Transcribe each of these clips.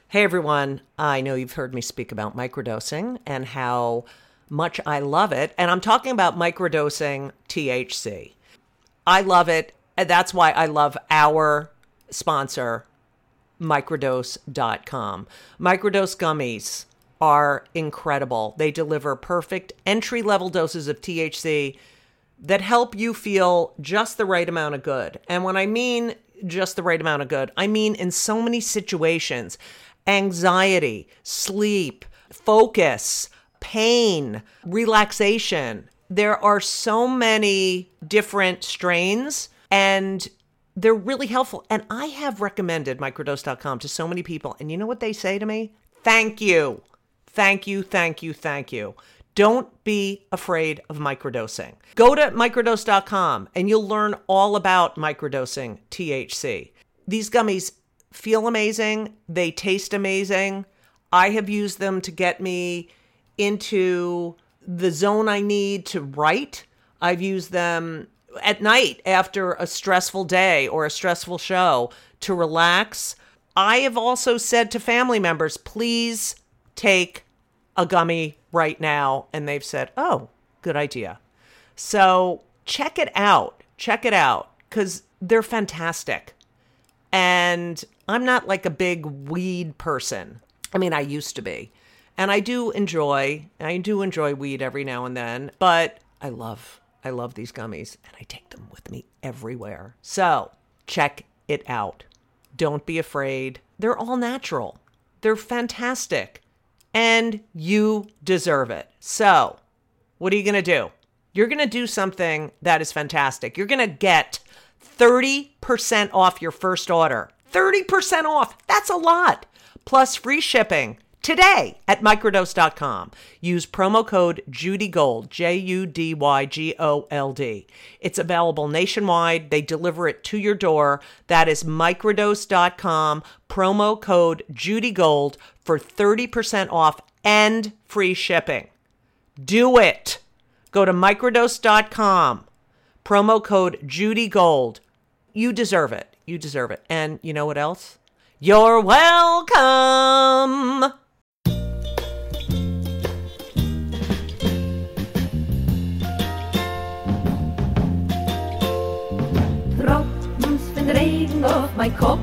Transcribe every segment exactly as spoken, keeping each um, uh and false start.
Hey everyone, I know you've heard me speak about microdosing and how much I love it. And I'm talking about microdosing T H C. I love it. And that's why I love our sponsor, microdose dot com. Microdose gummies are incredible. They deliver perfect entry-level doses of T H C that help you feel just the right amount of good. And when I mean just the right amount of good, I mean in so many situations: anxiety, sleep, focus, pain, relaxation. There are so many different strains and they're really helpful. And I have recommended microdose dot com to so many people. And you know what they say to me? Thank you. Thank you, thank you, thank you. Don't be afraid of microdosing. Go to microdose dot com and you'll learn all about microdosing T H C. These gummies feel amazing. They taste amazing. I have used them to get me into the zone I need to write. I've used them at night after a stressful day or a stressful show to relax. I have also said to family members, please take a gummy right now. And they've said, oh, good idea. So check it out. Check it out because they're fantastic. And I'm not like a big weed person. I mean, I used to be. And I do enjoy, I do enjoy weed every now and then, but I love, I love these gummies and I take them with me everywhere. So check it out. Don't be afraid. They're all natural. They're fantastic. And you deserve it. So what are you going to do? You're going to do something that is fantastic. You're going to get thirty percent off your first order. thirty percent off. That's a lot. Plus free shipping today at microdose dot com. Use promo code JudyGold, J U D Y G O L D. It's available nationwide. They deliver it to your door. That is microdose dot com, promo code JudyGold for thirty percent off and free shipping. Do it. Go to microdose dot com, promo code JudyGold. You deserve it. You deserve it. And you know what else? You're welcome. Droppens van regen op mijn kop.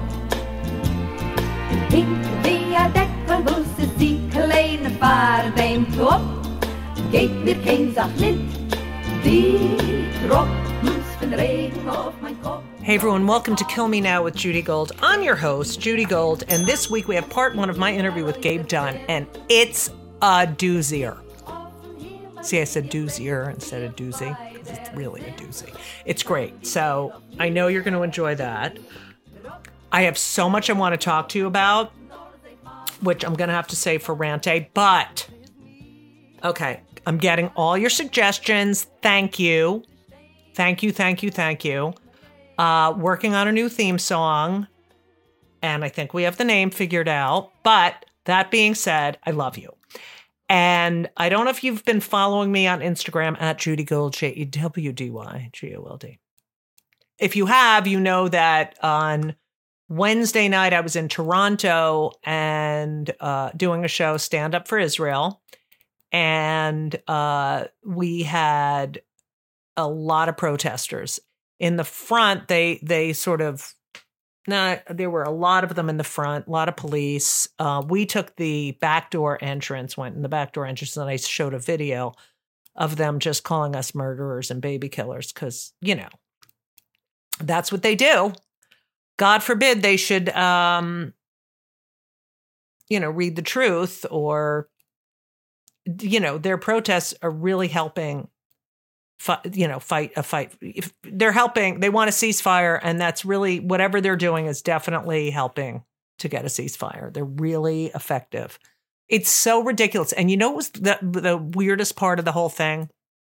Ik via dekkel woest die kleine paardenbein op. Geeft mir geen zacht lint. Die droppens van regen op mijn kop. Hey everyone, welcome to Kill Me Now with Judy Gold. I'm your host, Judy Gold, and this week we have part one of my interview with Gabe Dunn, and it's a doozier. See, I said doozier instead of doozy, because it's really a doozy. It's great, so I know you're going to enjoy that. I have so much I want to talk to you about, which I'm going to have to save for Rant Day, but, okay, I'm getting all your suggestions. Thank you. Thank you, thank you, thank you. Uh, working on a new theme song, and I think we have the name figured out. But that being said, I love you. And I don't know if you've been following me on Instagram at Judy Gold, J E W D Y G O L D. If you have, you know that on Wednesday night I was in Toronto and uh, doing a show, Stand Up for Israel. And uh, we had a lot of protesters. In the front, they they sort of, nah, there were a lot of them in the front, a lot of police. Uh, we took the backdoor entrance, went in the backdoor entrance, and I showed a video of them just calling us murderers and baby killers because, you know, that's what they do. God forbid they should, um, you know, read the truth or, you know, their protests are really helping you know, fight a fight. If they're helping, they want a ceasefire. And that's really, whatever they're doing is definitely helping to get a ceasefire. They're really effective. It's so ridiculous. And you know what was the, the weirdest part of the whole thing?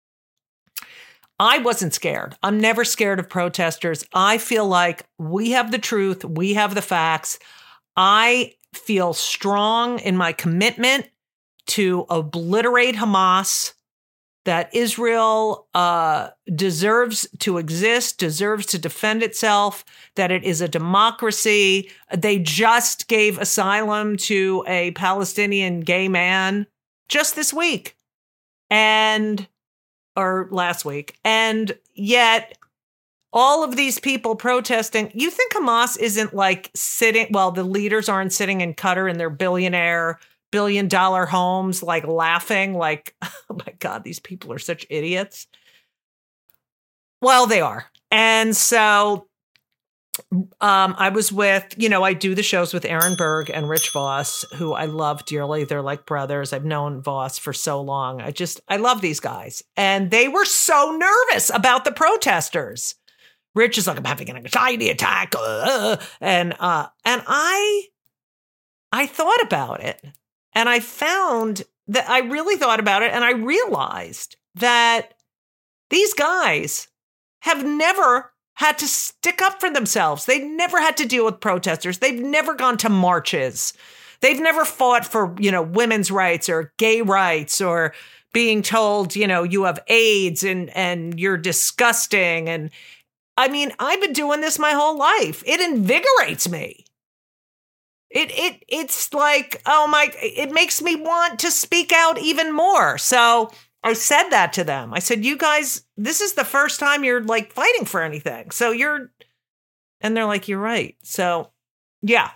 I wasn't scared. I'm never scared of protesters. I feel like we have the truth. We have the facts. I feel strong in my commitment to obliterate Hamas that Israel uh, deserves to exist, deserves to defend itself, that it is a democracy. They just gave asylum to a Palestinian gay man just this week and or last week. And yet all of these people protesting, you think Hamas isn't like sitting, well, the leaders aren't sitting in Qatar in their billionaire billion dollar homes, like laughing, like, oh my God, these people are such idiots. Well, they are. And so um, I was with, you know, I do the shows with Aaron Berg and Rich Voss, who I love dearly. They're like brothers. I've known Voss for so long. I just, I love these guys. And they were so nervous about the protesters. Rich is like, I'm having an anxiety attack. Uh, and, uh, and I, I thought about it. And I found that I really thought about it, and I realized that these guys have never had to stick up for themselves. They've never had to deal with protesters. They've never gone to marches. They've never fought for, you know, women's rights or gay rights or being told, you know, you have AIDS and, and you're disgusting. And I mean, I've been doing this my whole life. It invigorates me. It it it's like, oh my, it makes me want to speak out even more. So I said that to them. I said, you guys, this is the first time you're like fighting for anything. So you're, and they're like, you're right. So yeah,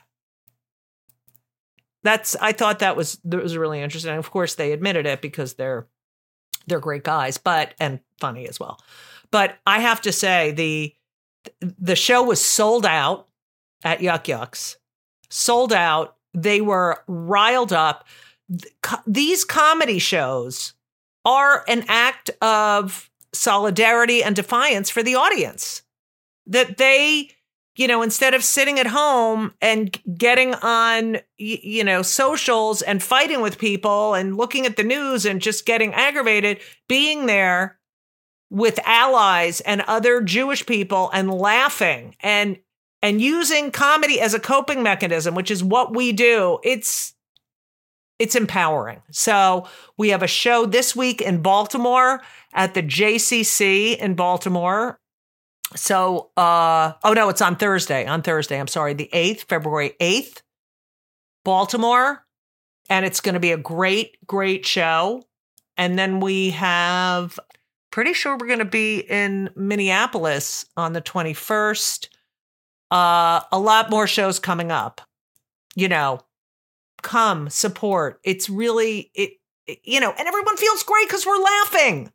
that's, I thought that was, that was really interesting. And of course they admitted it because they're, they're great guys, but, and funny as well. But I have to say the, the show was sold out at Yuck Yucks. Sold out. They were riled up. These comedy shows are an act of solidarity and defiance for the audience. That they, you know, instead of sitting at home and getting on, you know, socials and fighting with people and looking at the news and just getting aggravated, being there with allies and other Jewish people and laughing and And using comedy as a coping mechanism, which is what we do, it's it's empowering. So we have a show this week in Baltimore at the J C C in Baltimore. So, uh, oh no, it's on Thursday. On Thursday, I'm sorry, the eighth, February eighth, Baltimore. And it's going to be a great, great show. And then we have, pretty sure we're going to be in Minneapolis on the twenty-first. Uh, a lot more shows coming up, you know, come support. It's really, it, it you know, and everyone feels great because we're laughing.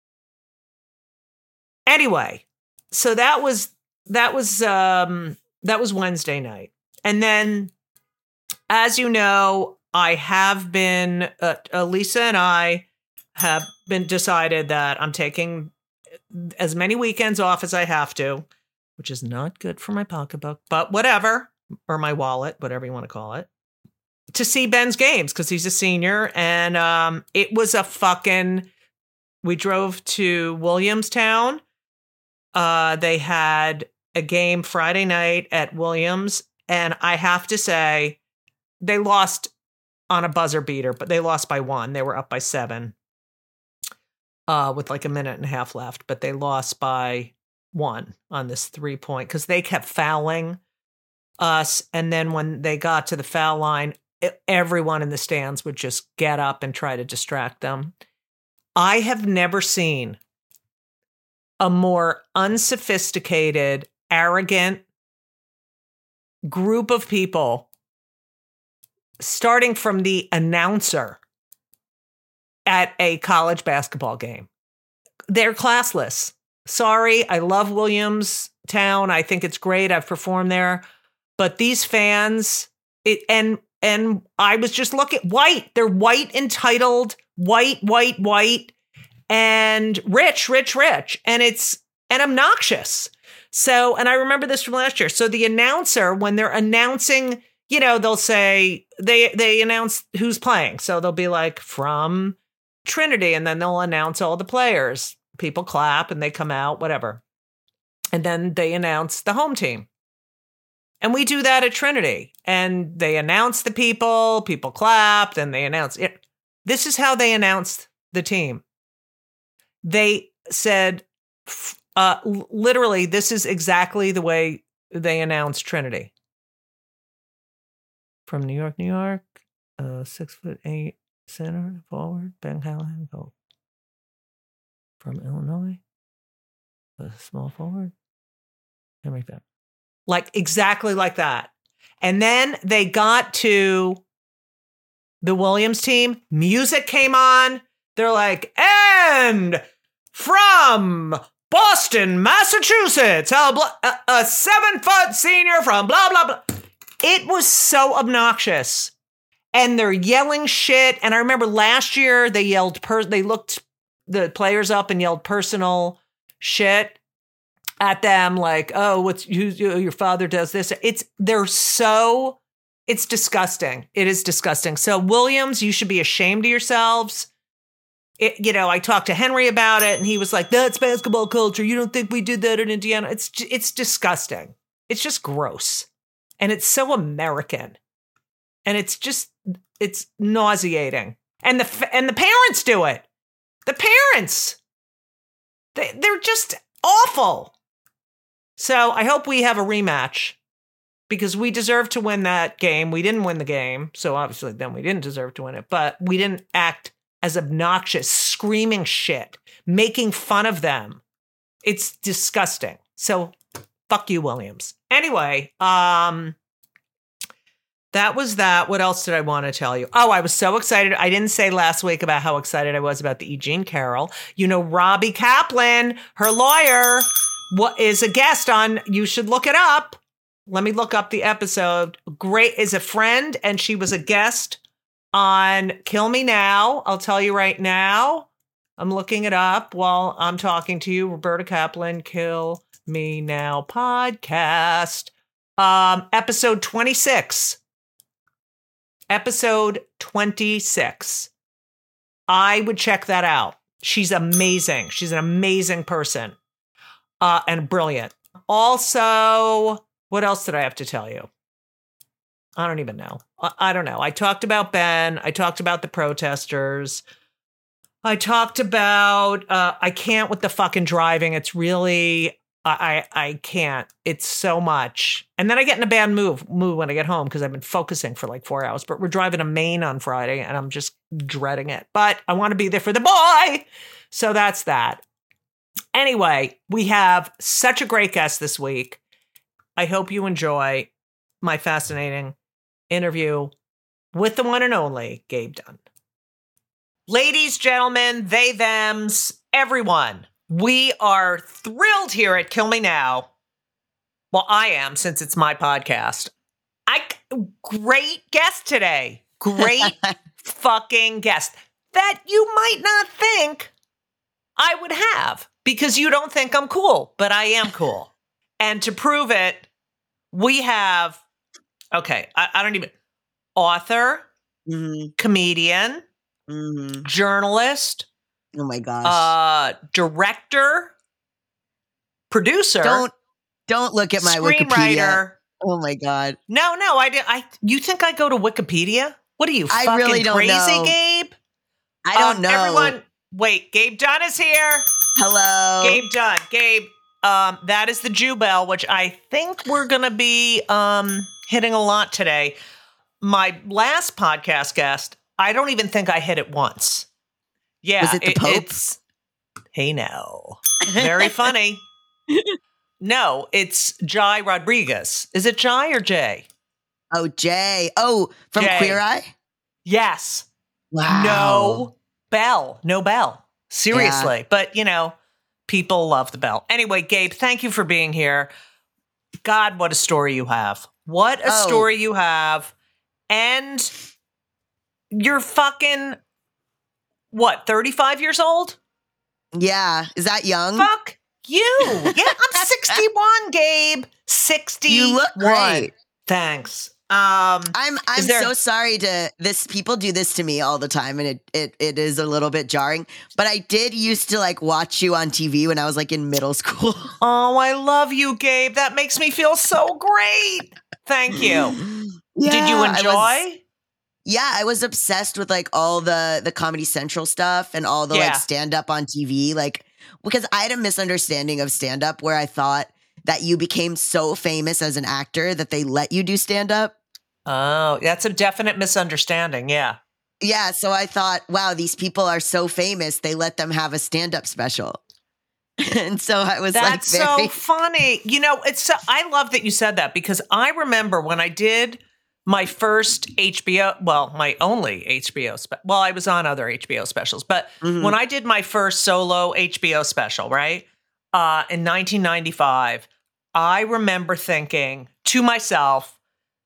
Anyway, so that was, that was, um, that was Wednesday night. And then, as you know, I have been, uh, Lisa and I have been decided that I'm taking as many weekends off as I have to, which is not good for my pocketbook, but whatever, or my wallet, whatever you want to call it, to see Ben's games because he's a senior. And um, it was a fucking, we drove to Williamstown. Uh, they had a game Friday night at Williams. And I have to say, they lost on a buzzer beater, but they lost by one. They were up by seven uh, with like a minute and a half left, but they lost by one on this three point because they kept fouling us. And then when they got to the foul line, it, everyone in the stands would just get up and try to distract them. I have never seen a more unsophisticated, arrogant group of people, starting from the announcer at a college basketball game. They're classless. Sorry, I love Williamstown. I think it's great. I've performed there. But these fans, it, and and I was just looking, white. They're white, entitled, white, white, white, and rich, rich, rich. And it's and obnoxious. So, and I remember this from last year. So the announcer, when they're announcing, you know, they'll say, they they announce who's playing. So they'll be like, from Trinity, and then they'll announce all the players. People clap and they come out, whatever. And then they announce the home team. And we do that at Trinity. And they announce the people, people clapped, and they announce it. This is how they announced the team. they said, uh, literally, this is exactly the way they announced Trinity. From New York, New York, uh, six foot eight center forward, Ben Callahan. Oh. From Illinois, a small forward, Henry Fett. Like exactly like that. And then they got to the Williams team. Music came on. They're like, and from Boston, Massachusetts, a, bl- a seven-foot senior from blah, blah, blah. It was so obnoxious. And they're yelling shit. And I remember last year they yelled, per- they looked the players up and yelled personal shit at them. Like, oh, what's you, your father does this. It's, they're so, it's disgusting. It is disgusting. So Williams, you should be ashamed of yourselves. It, you know, I talked to Henry about it and he was like, that's basketball culture. You don't think we did that in Indiana? It's, it's disgusting. It's just gross. And it's so American. And it's just, it's nauseating. And the, and the parents do it. The parents, they, they're just awful. So I hope we have a rematch because we deserve to win that game. We didn't win the game. So obviously then we didn't deserve to win it, but we didn't act as obnoxious, screaming shit, making fun of them. It's disgusting. So fuck you, Williams. Anyway, um, that was that. What else did I want to tell you? Oh, I was so excited. I didn't say last week about how excited I was about the E. Jean Carroll. You know, Robbie Kaplan, her lawyer, what is a guest on, you should look it up. Let me look up the episode. Great, is a friend, and she was a guest on Kill Me Now. I'll tell you right now. I'm looking it up while I'm talking to you. Roberta Kaplan, Kill Me Now podcast. Um, episode twenty-six. Episode twenty-six. I would check that out. She's amazing. She's an amazing person. Uh, and brilliant. Also, what else did I have to tell you? I don't even know. I, I don't know. I talked about Ben. I talked about the protesters. I talked about, uh, I can't with the fucking driving. It's really, I, I, I can't. It's so much. And then I get in a bad move, mood when I get home because I've been focusing for like four hours. But we're driving to Maine on Friday and I'm just dreading it. But I want to be there for the boy. So that's that. Anyway, we have such a great guest this week. I hope you enjoy my fascinating interview with the one and only Gabe Dunn. Ladies, gentlemen, they, thems, everyone, we are thrilled here at Kill Me Now. Well, I am, since it's my podcast. I great guest today. Great fucking guest that you might not think I would have because you don't think I'm cool, but I am cool. And to prove it, we have, okay, I, I don't even, author, mm-hmm. comedian, mm-hmm. journalist. Oh my gosh. Uh, director, producer. Don't, don't look at my Wikipedia. Oh my God. No, no, I did. I, you think I go to Wikipedia? What are you, I fucking really don't crazy, know. Gabe? I don't um, know. Everyone, wait, Gabe Dunn is here. Hello. Gabe Dunn. Gabe, um, that is the Jew Bell, which I think we're going to be um, hitting a lot today. My last podcast guest, I don't even think I hit it once. Yeah. Was it the it, Pope? It's, hey, now. Very funny. No, it's Jai Rodriguez. Is it Jai or Jay? Oh, Jay. Oh, from Jay. Queer Eye? Yes. Wow. No bell. No bell. Seriously. Yeah. But, you know, people love the bell. Anyway, Gabe, thank you for being here. God, what a story you have. What a Oh. story you have. And you're fucking, what, thirty-five years old? Yeah. Is that young? Fuck you. Yeah, I'm sixty-one, Gabe. sixty-one. You look great. Thanks. Um, I'm I'm there- so sorry to this. People do this to me all the time, and it, it it is a little bit jarring. But I did used to like watch you on T V when I was like in middle school. Oh, I love you, Gabe. That makes me feel so great. Thank you. Yeah, Did you I enjoy? was- Yeah, I was obsessed with like all the the Comedy Central stuff and all the Yeah. like stand up on T V. Like, because I had a misunderstanding of stand up where I thought that you became so famous as an actor that they let you do stand up. Oh, that's a definite misunderstanding. Yeah. Yeah, so I thought, wow, these people are so famous, they let them have a stand up special. And so I was That's like, very so funny. You know, it's so, I love that you said that because I remember when I did my first H B O, well, my only H B O, spe- well, I was on other H B O specials, but Mhm. when I did my first solo H B O special, right, uh, in nineteen ninety-five, I remember thinking to myself,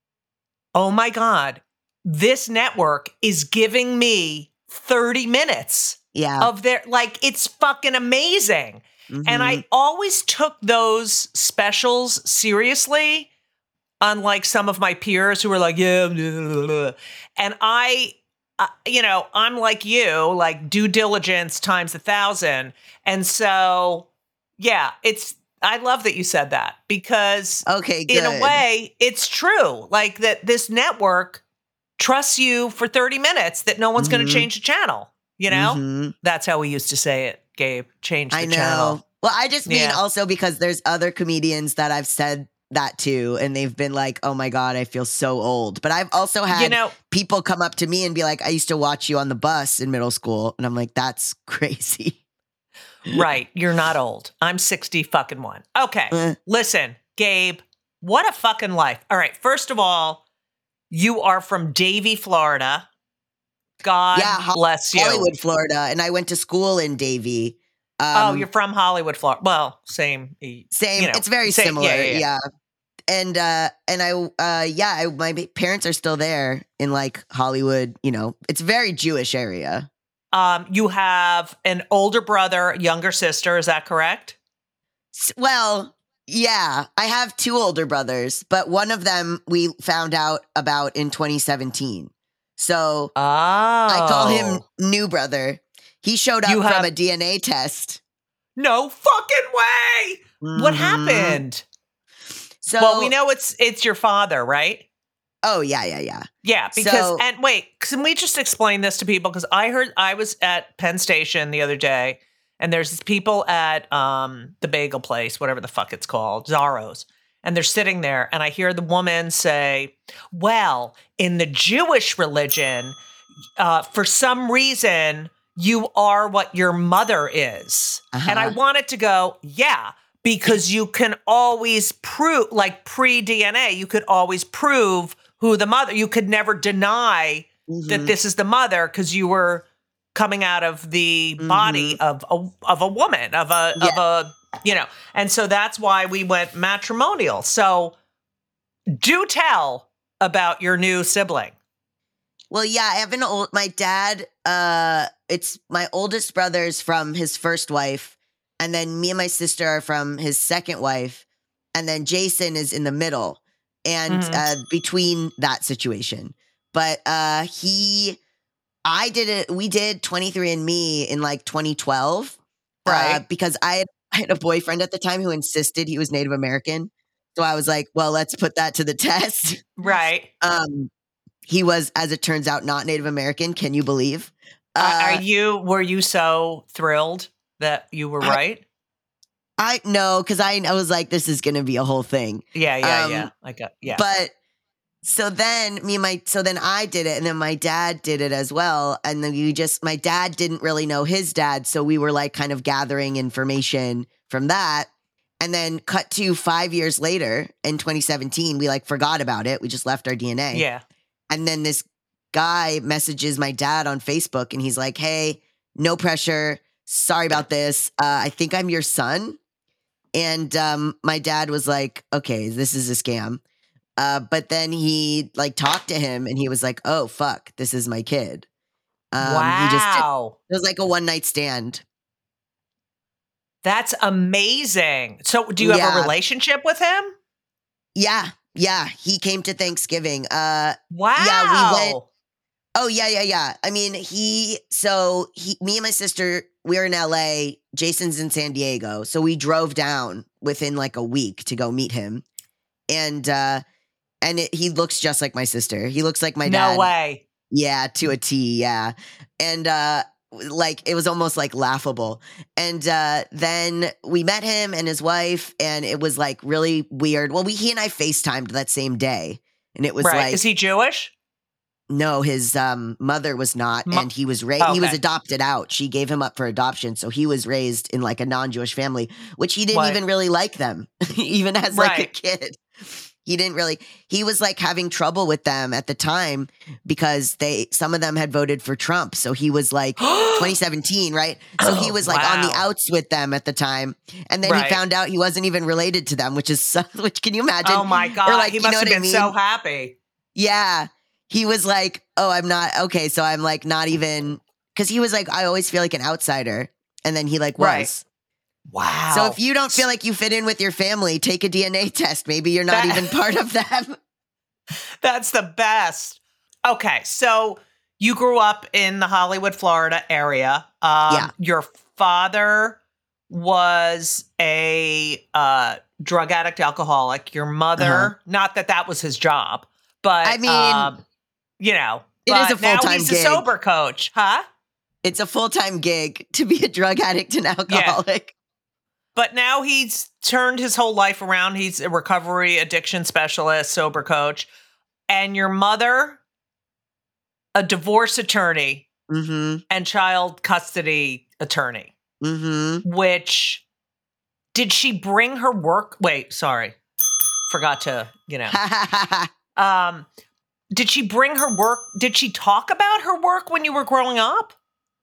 oh my God, this network is giving me thirty minutes yeah. of their, like, it's fucking amazing. And Mhm. I always took those specials seriously, unlike some of my peers who were like, yeah, blah, blah, blah. And I, uh, you know, I'm like you, like due diligence times a thousand. And so, yeah, it's, I love that you said that because Okay, good. in a way, it's true. Like that this network trusts you for thirty minutes that no one's going Mhm. to change the channel, you know? Mhm. That's how we used to say it, Gabe. Change the I know. channel. Well, I just mean Yeah. also because there's other comedians that I've said that to, and they've been like, oh my God, I feel so old. But I've also had You know, people come up to me and be like, I used to watch you on the bus in middle school. And I'm like, that's crazy. right. You're not old. I'm sixty fucking one. Okay. Eh. Listen, Gabe, what a fucking life. All right. First of all, you are from Davie, Florida. God Yeah, Ho- bless you. Hollywood, Florida. And I went to school in Davie. Um, oh, you're from Hollywood, Florida. Well, same. y- Same. You know, It's very same- similar. yeah, Yeah, yeah, yeah. And uh and I uh yeah, I, my parents are still there in like Hollywood, you know. It's a very Jewish area. Um, you have an older brother, younger sister. Is that correct? S- Well, yeah, I have two older brothers, but one of them we found out about in twenty seventeen. So Oh. I call him new brother. He showed up You from have- a D N A test. No fucking way. What Mhm. happened? So well, we know it's it's your father, right? Oh yeah, yeah, yeah. Yeah, because So- and wait, can we just explain this to people? Because I heard I was at Penn Station the other day, and there's these people at um the bagel place, whatever the fuck it's called, Zaro's, and they're sitting there, and I hear the woman say, "Well, in the Jewish religion, uh, for some reason, you are what your mother is," and I Uh-huh. wanted to go, yeah. Because you can always prove, like pre-D N A, you could always prove who the mother, you could never deny that Mhm. this is the mother because you were coming out of the Mhm. body of a, of a woman, of a, of a, you know, and so that's why we went matrimonial. So do tell about your new sibling. Well, yeah, I have an old my dad, uh it's my oldest brother's from his first wife, and then me and my sister are from his second wife, and then Jason is in the middle and Mhm. uh between that situation. But uh he I did it we did twenty-three and me in like twenty twelve. Uh, Right. because I had, I had a boyfriend at the time who insisted he was Native American. So I was like, well, let's put that to the test. Right. Um He was, as it turns out, not Native American. Can you believe? Uh, Uh, are you, were you so thrilled that you were I- right? I no, because I, I was like, this is going to be a whole thing. Yeah, yeah, um, yeah. I got, yeah. But so then me and my, so then I did it, and then my dad did it as well. And then you just, my dad didn't really know his dad, so we were like kind of gathering information from that. And then cut to five years later in twenty seventeen, we like forgot about it. We just left our D N A. yeah. And then this guy messages my dad on Facebook, and he's like, hey, no pressure. Sorry about this. Uh, I think I'm your son. And um, my dad was like, okay, this is a scam. Uh, but then he like talked to him, and he was like, oh, fuck, this is my kid. Um, wow. He just did, it was like a one night stand. That's amazing. So do you have Yeah. a relationship with him? Yeah. Yeah. He came to Thanksgiving. Uh, Wow. Yeah, we went- Oh yeah, yeah, yeah. I mean, he so he me and my sister, we're in L A, Jason's in San Diego. So we drove down within like a week to go meet him. And uh and it, he looks just like my sister. He looks like my no dad. way. Yeah, to a T, yeah. And uh like it was almost like laughable. And uh then we met him and his wife, and it was like really weird. Well, we he and I FaceTimed that same day. And it was Right. like Is he Jewish? no, his um mother was not, Mo- and he was raised Okay. he was adopted out. She gave him up for adoption. So he was raised in like a non-Jewish family, which he didn't What? even really like them, even as like a Right. kid. He didn't really, he was like having trouble with them at the time because they, some of them had voted for Trump. So he was like twenty seventeen, right? So he Oh, was like on the wow. outs with them at the time. And then Right. he found out he wasn't even related to them, which is, so, which can you imagine? Oh my God. Or like, he you must know have what I been mean? so happy. Yeah. He was like, oh, I'm not, okay. So I'm like not even, because he was like, I always feel like an outsider. And then he like was. Right. Wow. So if you don't feel like you fit in with your family, take a D N A test. Maybe you're not That- even part of them. That's the best. Okay, so you grew up in the Hollywood, Florida area. Um, Yeah. Your father was a uh, drug addict, alcoholic. Your mother, Uh-huh. not that that was his job, but I mean, um, you know, it is but a now full-time he's gig. a sober coach, huh? It's a full-time gig to be a drug addict and alcoholic. But now he's turned his whole life around. He's a recovery addiction specialist, sober coach. And your mother, a divorce attorney Mm-hmm. and child custody attorney, Mm-hmm. which did she bring her work? Wait, sorry. Forgot to, you know. Um, did she bring her work? Did she talk about her work when you were growing up?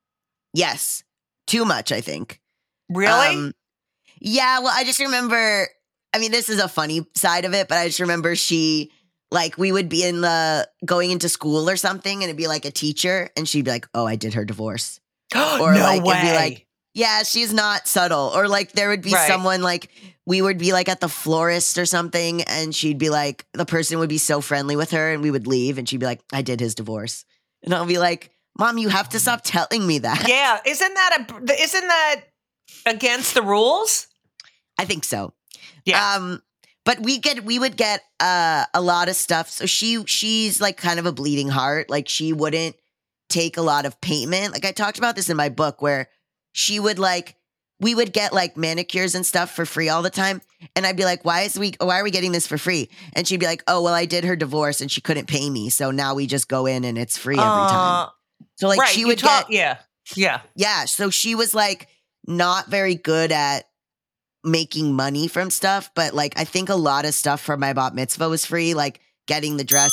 Yes. Too much, I think. Really? Um, yeah, well, I just remember, I mean, this is a funny side of it, but I just remember she, like, we would be in the, going into school or something, and it'd be like a teacher, and she'd be like, oh, I did her divorce. Or no like, way. it'd be like, yeah, she's not subtle. Or like, there would be Right. someone like, we would be like at the florist or something, and she'd be like, the person would be so friendly with her, and we would leave, and she'd be like, I did his divorce. And I'll be like, Mom, you have to stop telling me that. Yeah, isn't that a isn't that against the rules? I think so. Yeah. Um, but we get we would get uh a lot of stuff. So she she's like kind of a bleeding heart. Like she wouldn't take a lot of payment. Like I talked about this in my book where she would like we would get like manicures and stuff for free all the time. And I'd be like, why is we why are we getting this for free? And she'd be like, oh, well, I did her divorce and she couldn't pay me. So now we just go in and it's free every time. Uh, So like right, she you would talk, get yeah. Yeah. yeah, so she was like not very good at making money from stuff, but like I think a lot of stuff for my bat mitzvah was free, like getting the dress.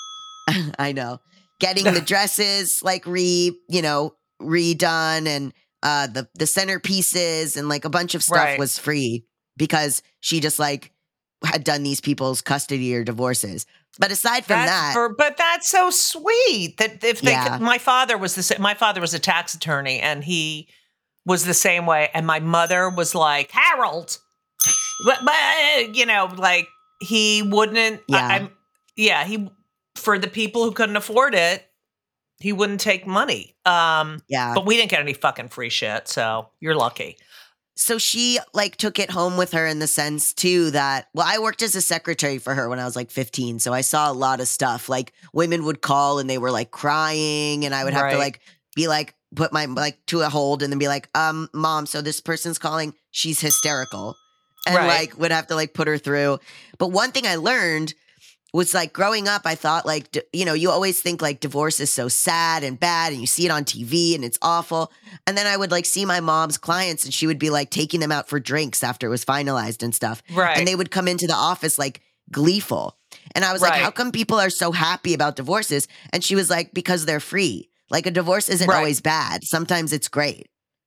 I know, getting the dresses like re, you know, redone, and uh the the centerpieces and like a bunch of stuff Right. was free because she just like had done these people's custody or divorces. But aside from That's that, for, but that's so sweet that if they Yeah. could, my father was the sa- my father was a tax attorney and he was the same way, and my mother was like Harold, but, but you know, like he wouldn't. Yeah. I, I'm, yeah, he for the people who couldn't afford it, he wouldn't take money. Um, yeah. but we didn't get any fucking free shit, so you're lucky. So she like took it home with her in the sense too that, well, I worked as a secretary for her when I was like fifteen. So I saw a lot of stuff like women would call and they were like crying, and I would have to Right. like be like, put my like to a hold and then be like, um, mom, so this person's calling, she's hysterical. And Right. like would have to like put her through. But one thing I learned was like growing up, I thought like, d- you know, you always think like divorce is so sad and bad and you see it on T V and it's awful. And then I would like see my mom's clients and she would be like taking them out for drinks after it was finalized and stuff. Right. And they would come into the office like gleeful. And I was like, Right. how come people are so happy about divorces? And she was like, because they're free. Like a divorce isn't Right. always bad. Sometimes it's great.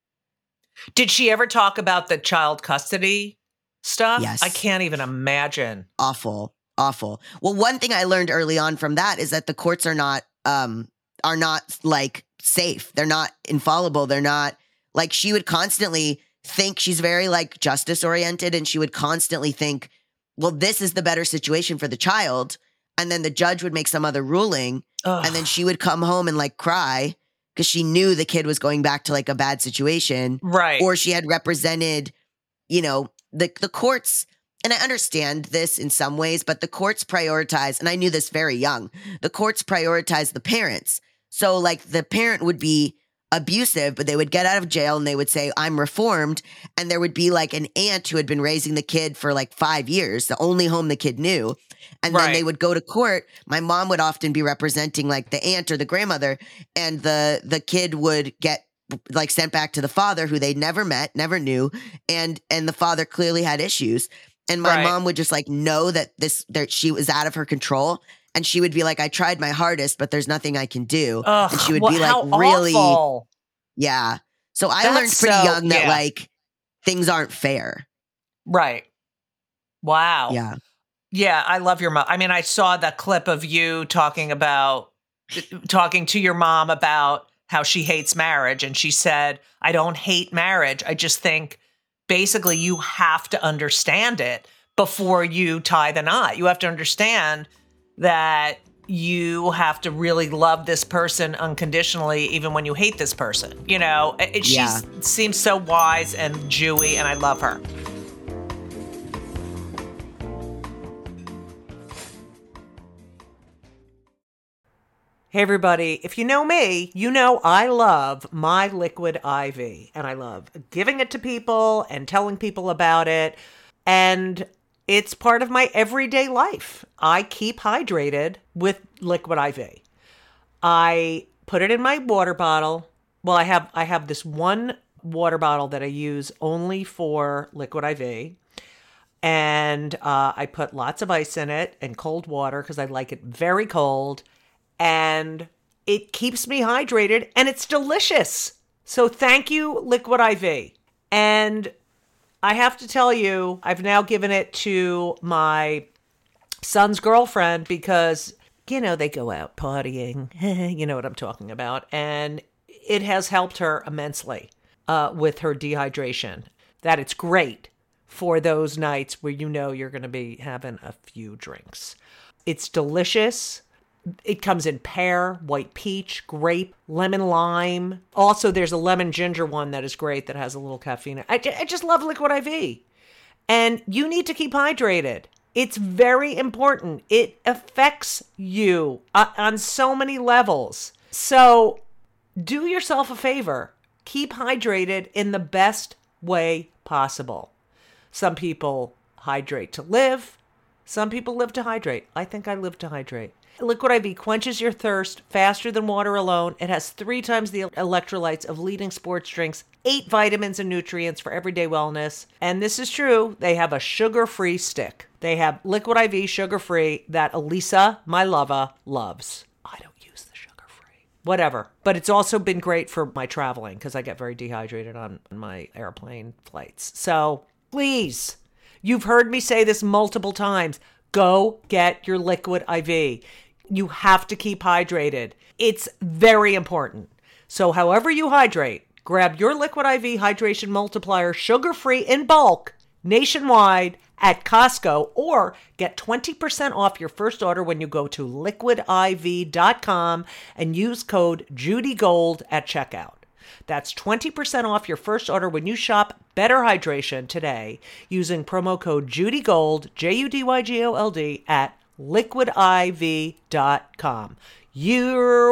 Did she ever talk about the child custody stuff? Yes. I can't even imagine. Awful. Awful. Well, one thing I learned early on from that is that the courts are not um are not like safe. They're not infallible. They're not like she would constantly think she's very like justice oriented, and she would constantly think, well, this is the better situation for the child. And then the judge would make some other ruling, Ugh. and then she would come home and like cry because she knew the kid was going back to like a bad situation, right. or she had represented, you know, the the courts. And I understand this in some ways, but the courts prioritize, and I knew this very young, the courts prioritize the parents. So like the parent would be abusive, but they would get out of jail and they would say, I'm reformed. And there would be like an aunt who had been raising the kid for like five years, the only home the kid knew. And Right. then they would go to court. My mom would often be representing like the aunt or the grandmother, and the the kid would get like sent back to the father who they never met, never knew. And and the father clearly had issues. And my Right. mom would just like know that this that she was out of her control. And she would be like, I tried my hardest, but there's nothing I can do. Ugh, and she would well, be like, how really, awful. yeah. So I That's learned pretty so- young that yeah. like things aren't fair. Right. Wow. Yeah. Yeah, I love your mom. I mean, I saw the clip of you talking about talking to your mom about how she hates marriage, and she said, I don't hate marriage. I just think basically you have to understand it before you tie the knot. You have to understand that you have to really love this person unconditionally, even when you hate this person. You know, it, she Yeah. seems so wise and Jewy, and I love her. Hey, everybody. If you know me, you know I love my Liquid I V, and I love giving it to people and telling people about it. And it's part of my everyday life. I keep hydrated with Liquid I V. I put it in my water bottle. Well, I have I have this one water bottle that I use only for Liquid I V. And uh, I put lots of ice in it and cold water because I like it very cold. And it keeps me hydrated, and it's delicious. So thank you, Liquid I V. And I have to tell you, I've now given it to my son's girlfriend because, you know, they go out partying. You know what I'm talking about. And it has helped her immensely uh, with her dehydration. That it's great for those nights where you know you're going to be having a few drinks. It's delicious. It comes in pear, white peach, grape, lemon lime. Also, there's a lemon ginger one that is great that has a little caffeine. I, I just love Liquid I V. And you need to keep hydrated. It's very important. It affects you uh, on so many levels. So do yourself a favor. Keep hydrated in the best way possible. Some people hydrate to live. Some people live to hydrate. I think I live to hydrate. Liquid I V quenches your thirst faster than water alone. It has three times the electrolytes of leading sports drinks, eight vitamins and nutrients for everyday wellness. And this is true. They have a sugar-free stick. They have Liquid I V sugar-free that Elisa, my lover, loves. I don't use the sugar-free. Whatever. But it's also been great for my traveling because I get very dehydrated on my airplane flights. So please, you've heard me say this multiple times. Go get your Liquid I V. You have to keep hydrated. It's very important. So however you hydrate, grab your Liquid I V Hydration Multiplier sugar-free in bulk nationwide at Costco, or get twenty percent off your first order when you go to liquid I V dot com and use code JudyGold at checkout. That's twenty percent off your first order when you shop Better Hydration today using promo code JudyGold, J U D Y G O L D, at liquid I V dot com. You're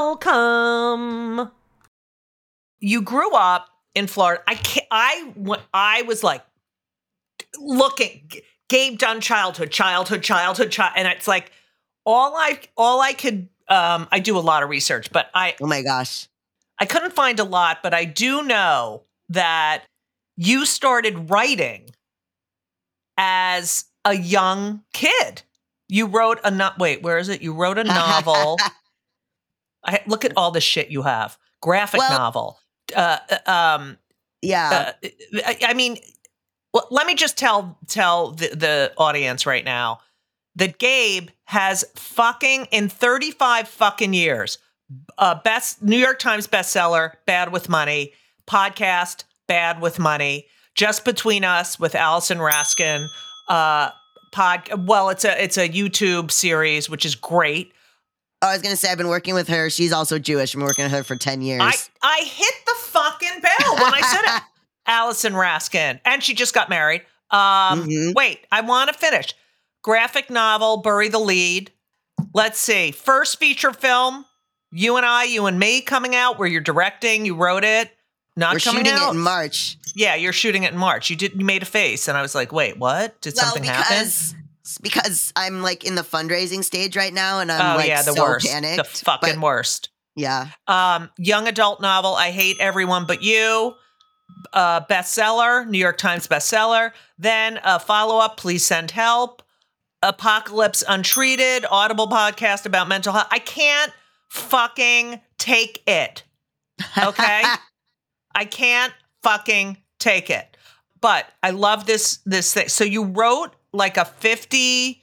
welcome. You grew up in Florida. I can't, I, I was like looking, Gabe Dunn childhood, childhood, childhood, child, and it's like all I, all I could, um, I do a lot of research, but I, Oh my gosh. I couldn't find a lot, but I do know that you started writing as a young kid. You wrote a no- wait, where is it? You wrote a novel. I look at all the shit you have. Graphic Well- novel. Uh, um, Yeah. uh, I, I mean, well, let me just tell tell the, the audience right now that Gabe has fucking in thirty-five fucking years. Uh, best New York Times bestseller, Bad with Money, podcast, Bad with Money, Just Between Us with Allison Raskin, uh, pod. Well, it's a it's a YouTube series, which is great. Oh, I was gonna say I've been working with her. She's also Jewish. I've been working with her for ten years. I I hit the fucking bell when I said it. Allison Raskin, and she just got married. Um, Mhm. Wait, I want to finish. Graphic novel, Bury the Lead. Let's see. First feature film, You and I, you and me coming out, where you're directing, you wrote it, not We're coming shooting out? it in March. Yeah, you're shooting it in March. You did. You made a face, and I was like, "Wait, what? Did Well, something happen?" because because I'm like in the fundraising stage right now, and I'm oh like yeah, the so worst, panicked. the fucking but, worst. Yeah. Um, young adult novel. I Hate Everyone But You. Uh, bestseller, New York Times bestseller. Then a follow up. Please Send Help. Apocalypse Untreated. Audible podcast about mental health. I can't fucking take it. Okay. I can't fucking take it. But I love this this thing. So you wrote like a fifty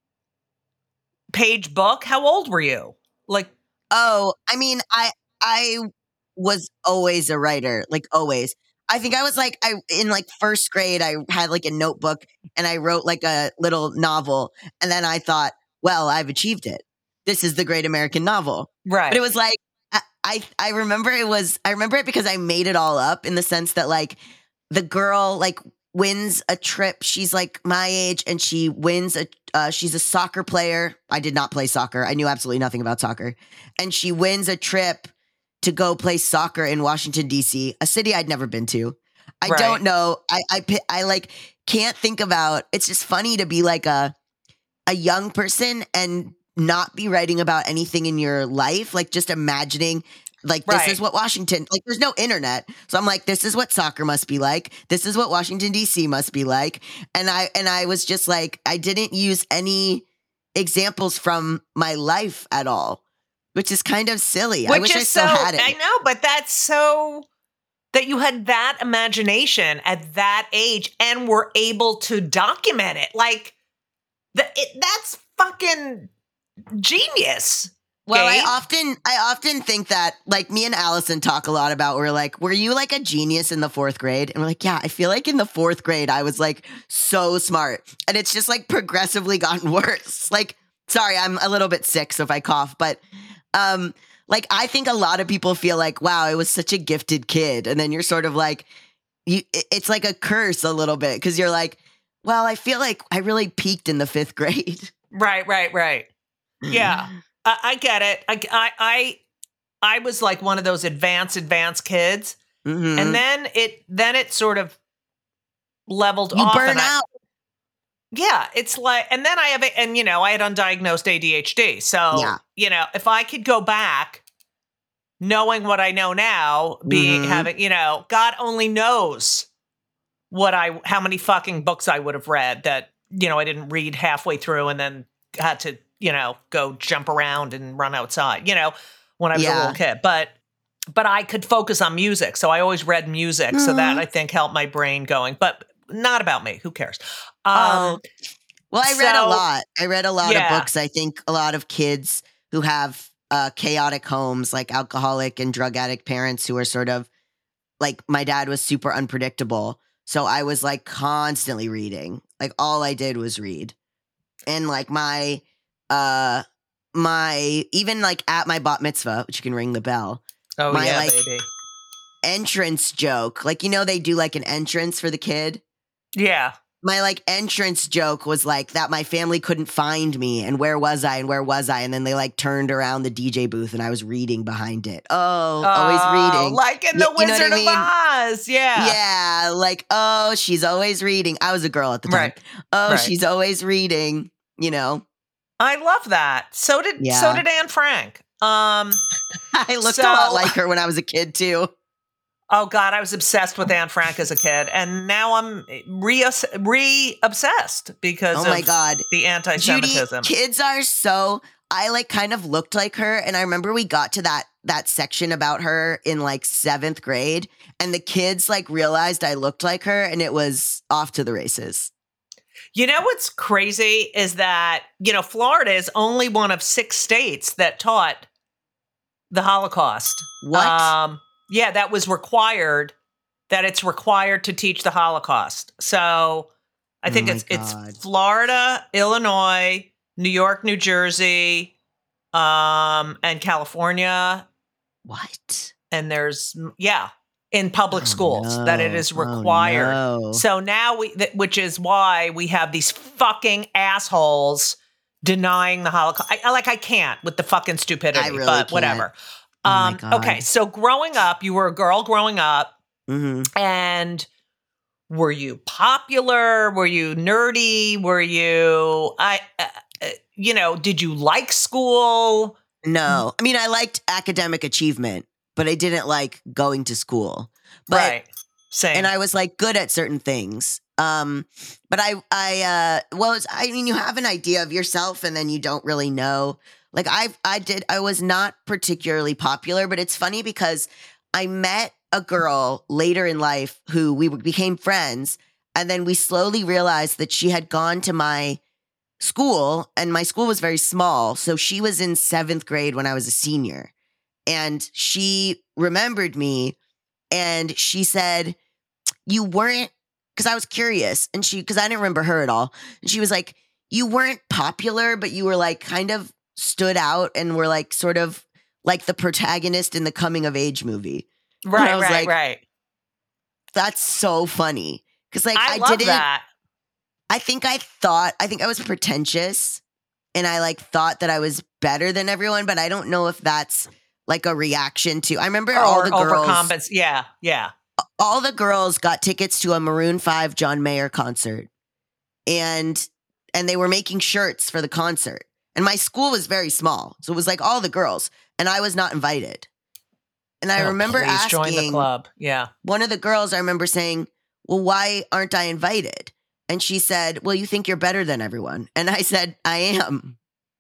page book. How old were you? Like, Oh, I mean, I I was always a writer, like always. I think I was like I in like first grade I had like a notebook and I wrote like a little novel, and then I thought, well, I've achieved it. This is the great American novel. right. But it was like I, I I remember it was I remember it because I made it all up in the sense that like the girl like wins a trip. She's like my age and she wins a uh, she's a soccer player. I did not play soccer. I knew absolutely nothing about soccer. And she wins a trip to go play soccer in Washington D C, a city I'd never been to. I Right. don't know. I I pi- I like can't think about. It's just funny to be like a a young person and not be writing about anything in your life, like just imagining like this Right. is what Washington, like there's no internet. So I'm like, this is what soccer must be like. This is what Washington D C must be like. And I and I was just like, I didn't use any examples from my life at all, which is kind of silly. I Which wish I is still so, had it. I know, but that's so that you had that imagination at that age and were able to document it. Like, the, it, that's fucking genius. Well, Gabe. I often I often think that like me and Allison talk a lot about we're like, were you like a genius in the fourth grade? And we're like, yeah, I feel like in the fourth grade I was like so smart. And it's just like progressively gotten worse. Like, sorry, I'm a little bit sick, so if I cough, but um like I think a lot of people feel like, wow, I was such a gifted kid. And then you're sort of like you it- it's like a curse a little bit because you're like, well, I feel like I really peaked in the fifth grade. Right, right, right. Yeah. I, I get it. I, I, I, I was like one of those advanced, advanced kids, Mhm. and then it, then it sort of leveled you off. burn and I- out. Yeah, it's like, and then I have, a, and you know, I had undiagnosed A D H D. So, Yeah. you know, if I could go back, knowing what I know now, being Mhm. having, you know, God only knows what I, how many fucking books I would have read that, you know, I didn't read halfway through and then had to, you know, go jump around and run outside, you know, when I was a Yeah. little kid. But, but I could focus on music. So I always read music. So that Mhm. I think helped my brain going, but not about me. Who cares? Um, Oh. Well, I read a so- lot. I read a lot Yeah. of books. I think a lot of kids who have uh, chaotic homes, like alcoholic and drug addict parents who are sort of like my dad was super unpredictable. So I was like constantly reading. Like all I did was read. And like my, uh, my, even like at my bat mitzvah, which you can ring the bell, oh my, yeah, like, baby. entrance joke, like, you know, they do like an entrance for the kid. Yeah. My like entrance joke was like that my family couldn't find me and where was I and where was I? And then they like turned around the D J booth and I was reading behind it. Oh, always Oh, reading. like in Y- the you know what Wizard I mean? of Oz. Yeah. Yeah, like, oh, she's always reading. I was a girl at the time. Right. Oh, Right. she's always reading, you know. I love that. So did Yeah. so did Anne Frank. Um I looked a lot So- like her when I was a kid too. oh god, I was obsessed with Anne Frank as a kid, and now I'm re re obsessed because Oh of my God. the Judy, anti-Semitism. kids are so I like kind of looked like her, and I remember we got to that that section about her in like seventh grade, and the kids like realized I looked like her, and it was off to the races. You know what's crazy is that, you know, Florida is only one of six states that taught the Holocaust. What? Um, yeah, that was required, that it's required to teach the Holocaust. So I think Oh my it's God. it's Florida, Illinois, New York, New Jersey, um, and California. What? And there's, yeah, in public Oh, schools that it no. is Oh, required. no. So now we, th- which is why we have these fucking assholes denying the Holocaust. I, I like I can't with the fucking stupidity, I really but can't. whatever. Oh my Um, God. okay, so growing up, you were a girl growing up, Mhm. and were you popular? Were you nerdy? Were you I uh, uh, you know, did you like school? No. I mean, I liked academic achievement, but I didn't like going to school. But right. Same. and I was like good at certain things. Um, but I, I, uh, well, it's, I mean, you have an idea of yourself, and then you don't really know. Like I, I did, I was not particularly popular, but it's funny because I met a girl later in life who we became friends, and then we slowly realized that she had gone to my school, and my school was very small, so she was in seventh grade when I was a senior, and she remembered me, and she said, "You weren't." Because I was curious, and she, because I didn't remember her at all. And she was like, "You weren't popular, but you were like kind of stood out and were like sort of like the protagonist in the coming of age movie." And I right, was right, like, right. "That's so funny." Because like I, I, love didn't, that. I think I thought, I think I was pretentious, and I like thought that I was better than everyone, but I don't know if that's like a reaction to. I remember all Or the girls. overcompens. Yeah, yeah. all the girls got tickets to a Maroon five John Mayer concert, and and they were making shirts for the concert. And my school was very small, so it was like all the girls, and I was not invited. And I Oh, remember please asking join the club. Yeah. one of the girls, I remember saying, "Well, why aren't I invited?" And she said, "Well, you think you're better than everyone." And I said, "I am."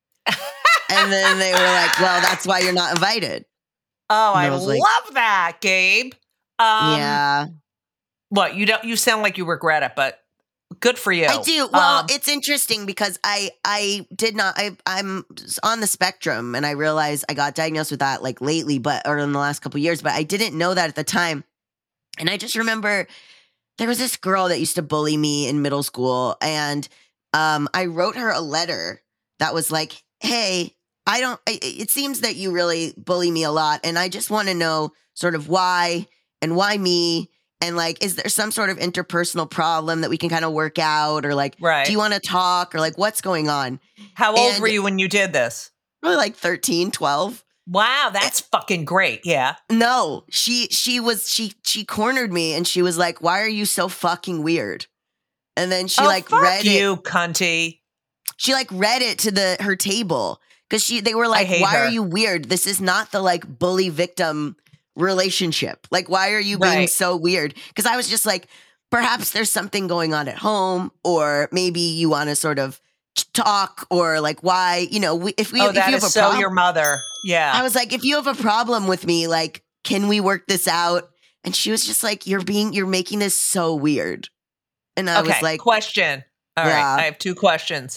And then they were like, "Well, that's why you're not invited." Oh, And I, I was like, love that, Gabe. Um, yeah. What you don't? You sound like you regret it, but good for you. I do. Well, Um, it's interesting because I I did not I I'm on the spectrum, and I realized I got diagnosed with that like lately, but or in the last couple of years, but I didn't know that at the time. And I just remember there was this girl that used to bully me in middle school, and um I wrote her a letter that was like, "Hey, I don't I, it seems that you really bully me a lot, and I just want to know sort of why and why me." And like, is there some sort of interpersonal problem that we can kind of work out? Or like, right. do you want to talk? Or like, what's going on? How old and- were you when you did this? Probably like thirteen, twelve. Wow, that's fucking great. Yeah. No, she she was she she cornered me, and she was like, "Why are you so fucking weird?" And then she oh, like fuck read you, it. cunty. She like read it to the her table, because she they were like, hate "Why her. are you weird? This is not the like bully victim relationship. Like, why are you being Right. so weird?" Because I was just like, perhaps there's something going on at home, or maybe you want to sort of talk, or like, why, you know, we, if we Oh, if that you is have a so problem, your mother. Yeah. I was like, if you have a problem with me, like, can we work this out? And she was just like, "You're being, you're making this so weird." And I okay. was like, question. All Yeah. right. I have two questions.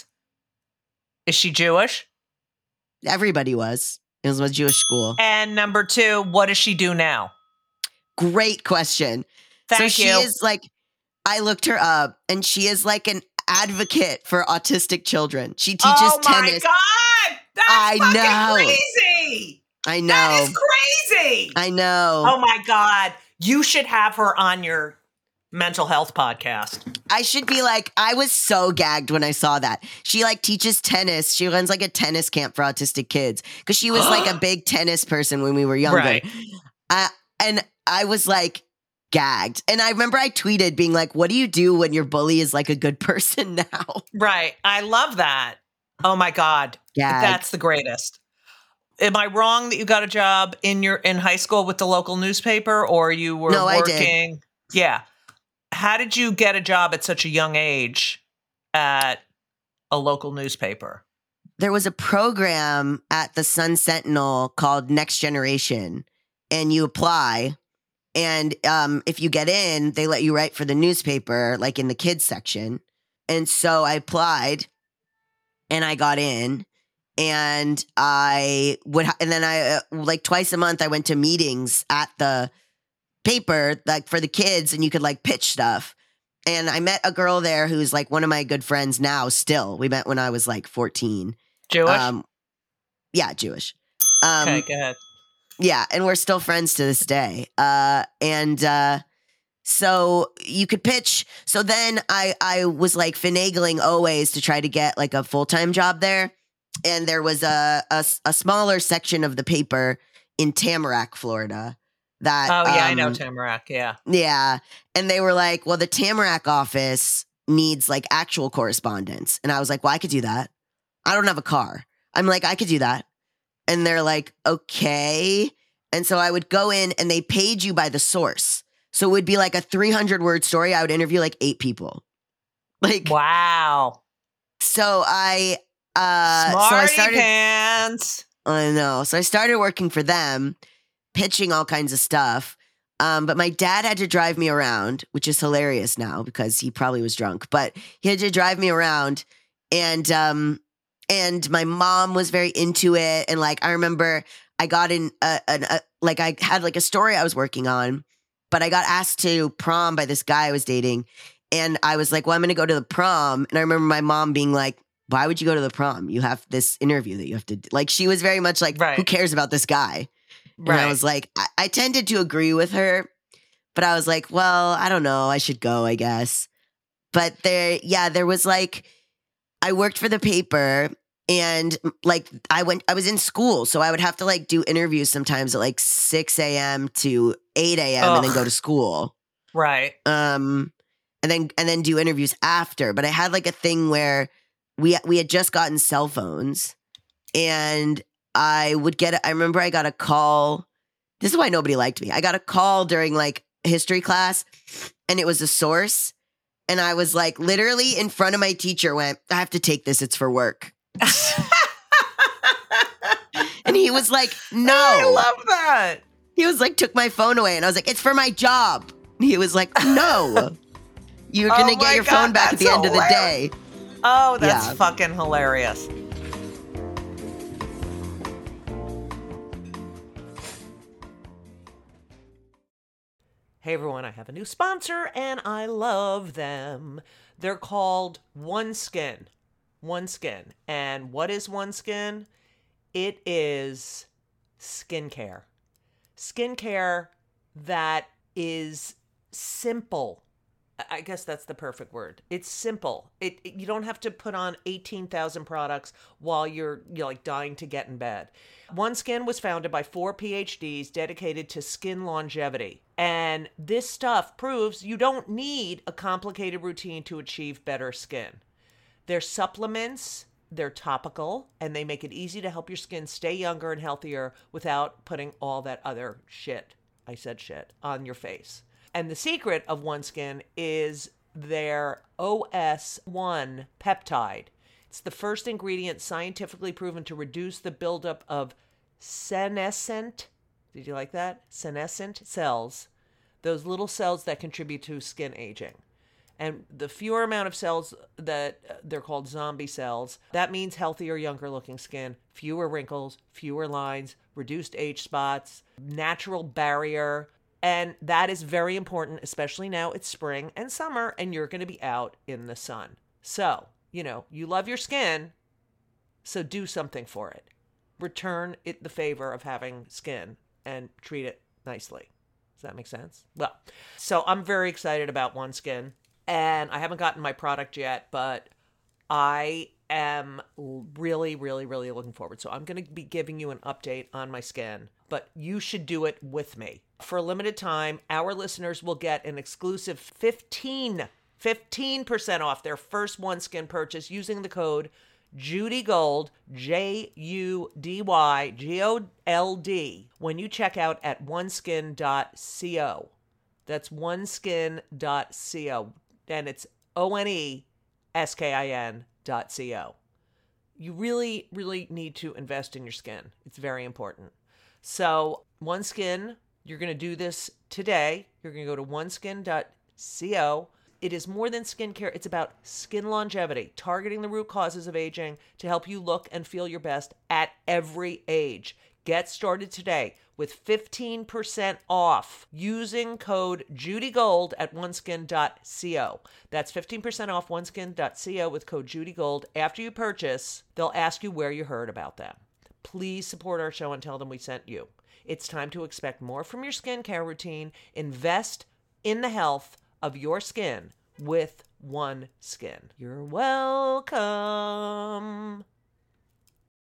Is she Jewish? everybody was. It was a Jewish school. And number two, what does she do now? Great question. Thank so you. she is like, I looked her up, and she is like an advocate for autistic children. She teaches oh my tennis. God. That's I fucking know. crazy. I know. That is crazy. I know. Oh my God. You should have her on your mental health podcast. I should be like, I was so gagged when I saw that. She like teaches tennis. She runs like a tennis camp for autistic kids, because she was like a big tennis person when we were younger. Right. I, and I was like gagged. And I remember I tweeted being like, "What do you do when your bully is like a good person now?" Right. I love that. Oh my God. Gagged. That's the greatest. Am I wrong that you got a job in your in high school with the local newspaper, or you were No, I did. working? Yeah. How did you get a job at such a young age at a local newspaper? There was a program at the Sun Sentinel called Next Generation, and you apply. And um, if you get in, they let you write for the newspaper, like in the kids section. And so I applied, and I got in, and I would, ha- and then I uh, like twice a month I went to meetings at the paper, like for the kids, and you could like pitch stuff. And I met a girl there who's like one of my good friends now. Still, we met when I was like fourteen. Jewish? Um, yeah, Jewish. Um, okay, go ahead. Yeah, and we're still friends to this day. Uh, and uh, so you could pitch. So then I I was like finagling always to try to get like a full time job there. and there was a, a a smaller section of the paper in Tamarack, Florida. That Oh, yeah, um, I know Tamarack, yeah. Yeah. And they were like, well, the Tamarack office needs like actual correspondence. And I was like, well, I could do that. I don't have a car. I'm like, I could do that. And they're like, okay. And so I would go in and they paid you by the source. So it would be like a three hundred word story. I would interview like eight people. Like, wow. So I, uh, Smarty so I started, pants. I know. So I started working for them, pitching all kinds of stuff. Um, but my dad had to drive me around, which is hilarious now because he probably was drunk, but he had to drive me around. And, um, and my mom was very into it. And like, I remember I got in a, a, a like I had like a story I was working on, but I got asked to prom by this guy I was dating. And I was like, well, I'm going to go to the prom. And I remember my mom being like, why would you go to the prom? You have this interview that you have to do. Like, she was very much like, right. who cares about this guy? And right. I was like, I-, I tended to agree with her, but I was like, well, I don't know. I should go, I guess. But there, yeah, there was like, I worked for the paper and like I went, I was in school. So I would have to like do interviews sometimes at like six a.m. to eight a.m. and then go to school. Right. Um, and then, and then do interviews after. But I had like a thing where we, we had just gotten cell phones and I would get, I remember I got a call. This is why nobody liked me. I got a call during like history class and it was a source. And I was like, literally in front of my teacher went, I have to take this. It's for work. And he was like, no. I love that. He was like, took my phone away. And I was like, it's for my job. And he was like, no. You're going to oh get your God, phone back at the hilarious. end of the day. Oh, that's yeah. fucking hilarious. Hey everyone, I have a new sponsor and I love them. They're called OneSkin. OneSkin. And what is OneSkin? It is skincare. Skincare that is simple. I guess that's the perfect word. It's simple. It, it you don't have to put on eighteen thousand products while you're you're like dying to get in bed. OneSkin was founded by four P H Ds dedicated to skin longevity. And this stuff proves you don't need a complicated routine to achieve better skin. They're supplements, they're topical, and they make it easy to help your skin stay younger and healthier without putting all that other shit, I said shit, on your face. And the secret of OneSkin is their O S one peptide. It's the first ingredient scientifically proven to reduce the buildup of senescent, did you like that? Senescent cells, those little cells that contribute to skin aging. And the fewer amount of cells that uh, they're called zombie cells, that means healthier, younger looking skin, fewer wrinkles, fewer lines, reduced age spots, natural barrier. And that is very important, especially now it's spring and summer and you're going to be out in the sun. So, you know, you love your skin, so do something for it. Return it the favor of having skin and treat it nicely. Does that make sense? Well, so I'm very excited about OneSkin. And I haven't gotten my product yet, but I am really, really, really looking forward. So I'm going to be giving you an update on my skin, but you should do it with me. For a limited time, our listeners will get an exclusive fifteen, fifteen percent off their first OneSkin purchase using the code JudyGold, J U D Y G O L D, when you check out at oneskin dot co. That's oneskin dot co. And it's O N E S K I N dot C O. You really, really need to invest in your skin. It's very important. So, OneSkin, you're going to do this today. You're going to go to oneskin dot co. It is more than skincare. It's about skin longevity, targeting the root causes of aging to help you look and feel your best at every age. Get started today with fifteen percent off using code JudyGold at oneskin dot co. That's fifteen percent off oneskin dot co with code JudyGold. After you purchase, they'll ask you where you heard about them. Please support our show and tell them we sent you. It's time to expect more from your skincare routine. Invest in the health of your skin with OneSkin. You're welcome.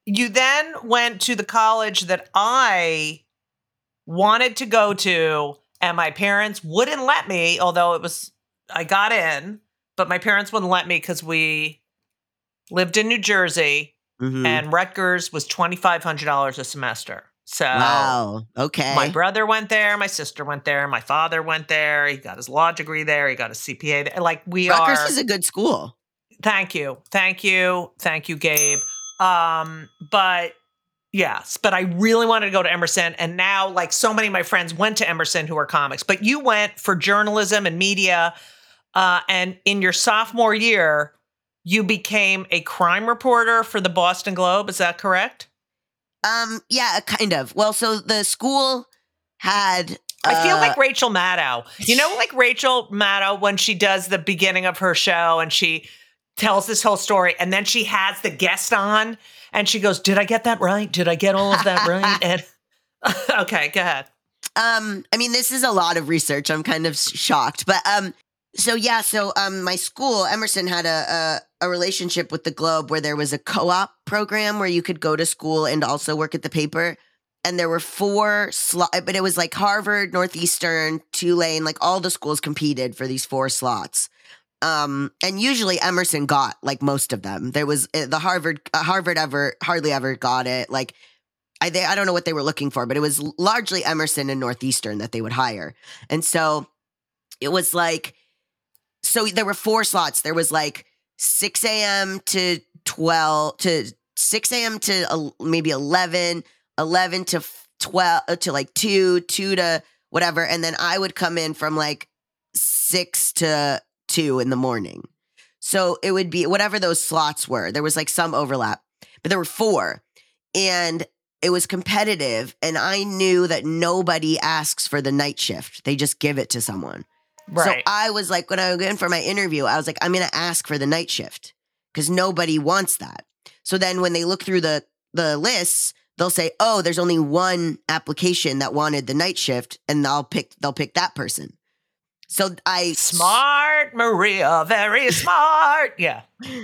you then went to the college that I wanted to go to, and my parents wouldn't let me, although it was, I got in, but my parents wouldn't let me because we lived in New Jersey, Mhm. and Rutgers was twenty-five hundred dollars a semester. So Wow. Okay. my brother went there, my sister went there, my father went there. He got his law degree there. He got his C P A there. Like we Rutgers are. is a good school. Thank you. Thank you. Thank you, Gabe. Um, but yes, but I really wanted to go to Emerson. And now, like so many of my friends went to Emerson who are comics, but you went for journalism and media. Uh, and in your sophomore year, you became a crime reporter for the Boston Globe. Is that correct? Um, yeah, kind of. Well, so the school had. Uh, I feel like Rachel Maddow. You know, like Rachel Maddow when she does the beginning of her show and she tells this whole story, and then she has the guest on, and she goes, "Did I get that right? Did I get all of that right?" And okay, go ahead. Um, I mean, this is a lot of research. I'm kind of shocked, but um, so yeah, so um, my school, Emerson, had a, a a relationship with the Globe where there was a co-op program where you could go to school and also work at the paper. And there were four slots, but it was like Harvard, Northeastern, Tulane, like all the schools competed for these four slots. Um, and usually Emerson got like most of them. There was uh, the Harvard, uh, Harvard ever hardly ever got it. Like I, they, I don't know what they were looking for, but it was largely Emerson and Northeastern that they would hire. And so it was like, so there were four slots. There was like six a.m. to twelve to six a.m. to uh, maybe eleven, eleven to twelve to like two, two to whatever. And then I would come in from like six to two in the morning. So it would be whatever those slots were. There was like some overlap, but there were four and it was competitive. And I knew that nobody asks for the night shift. They just give it to someone. Right. So I was like, when I went in for my interview, I was like, I'm going to ask for the night shift because nobody wants that. So then when they look through the, the lists, they'll say, oh, there's only one application that wanted the night shift and I'll pick, they'll pick that person. So I smart Maria, very smart. Yeah.